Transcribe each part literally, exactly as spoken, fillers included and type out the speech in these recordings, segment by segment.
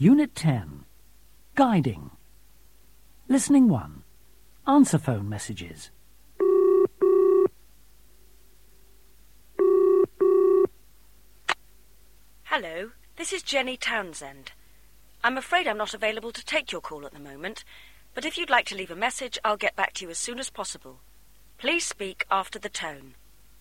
Unit ten. Guiding. Listening one. Answer phone messages. Hello, this is Jenny Townsend. I'm afraid I'm not available to take your call at the moment, but if you'd like to leave a message, I'll get back to you as soon as possible. Please speak after the tone.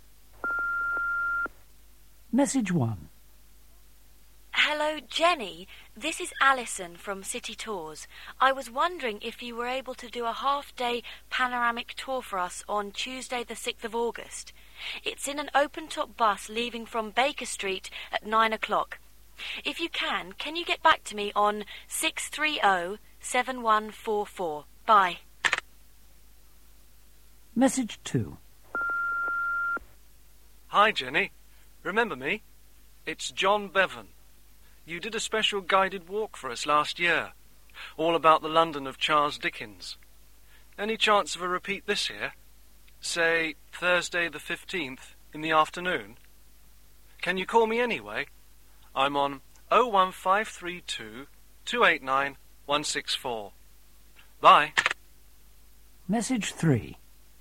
Message one. Hello, Jenny. This is Alison from City Tours. I was wondering if you were able to do a half-day panoramic tour for us on Tuesday the sixth of August. It's in an open-top bus leaving from Baker Street at nine o'clock. If you can, can you get back to me on six three zero, seven one four four? Bye. Message two. Hi, Jenny. Remember me? It's John Bevan. You did a special guided walk for us last year, all about the London of Charles Dickens. Any chance of a repeat this year? Say, Thursday the fifteenth in the afternoon? Can you call me anyway? I'm on oh one five three two, two eight nine, one six four. Bye. Message three.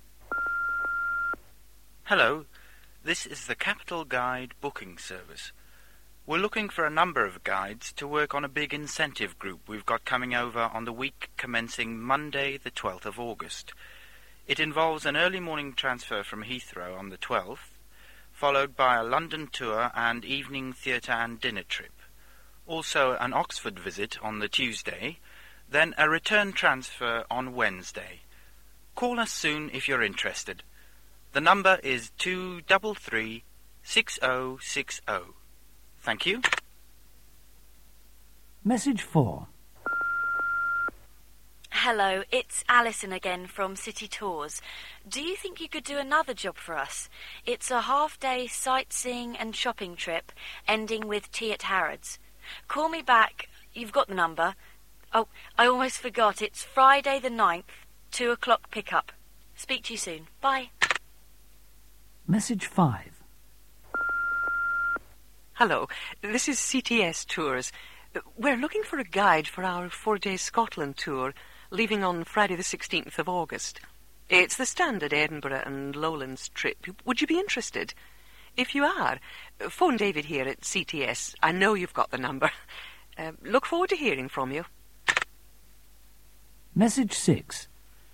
Hello, this is the Capital Guide booking service. We're looking for a number of guides to work on a big incentive group we've got coming over on the week commencing Monday the twelfth of August. It involves an early morning transfer from Heathrow on the twelfth, followed by a London tour and evening theatre and dinner trip. Also an Oxford visit on the Tuesday, then a return transfer on Wednesday. Call us soon if you're interested. The number is two three three, six oh six oh. Thank you. Message four. Hello, it's Alison again from City Tours. Do you think you could do another job for us? It's a half-day sightseeing and shopping trip, ending with tea at Harrods. Call me back. You've got the number. Oh, I almost forgot. It's Friday the ninth, two o'clock pickup. Speak to you soon. Bye. Message five. Hello, this is C T S Tours. We're looking for a guide for our four-day Scotland tour, leaving on Friday the sixteenth of August. It's the standard Edinburgh and Lowlands trip. Would you be interested? If you are, phone David here at C T S. I know you've got the number. Uh, look forward to hearing from you. Message six.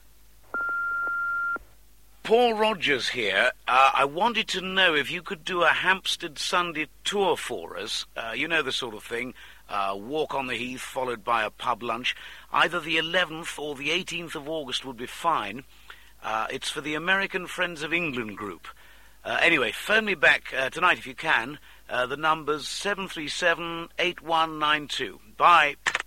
Paul Rogers here. Uh, I wanted to know if you could do a Hampstead Sunday tour for us. Uh, you know the sort of thing. Uh, walk on the Heath followed by a pub lunch. Either the eleventh or the eighteenth of August would be fine. Uh, it's for the American Friends of England group. Uh, anyway, phone me back uh, tonight if you can. Uh, the number's seven three seven, eight one nine two. Bye.